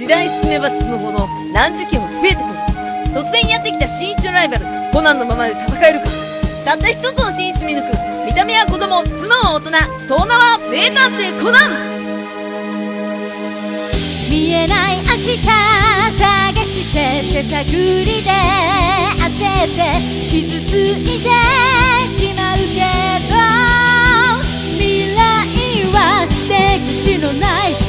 時代進めば進むほど難事件も増えてくる。突然やってきた新一のライバルコナンのままで戦えるか。たった一つの新一見抜く。見た目は子供、頭脳は大人、その名は名探偵コナン。 見えない明日探して手探りで焦って傷ついてしまうけど、未来は出口のない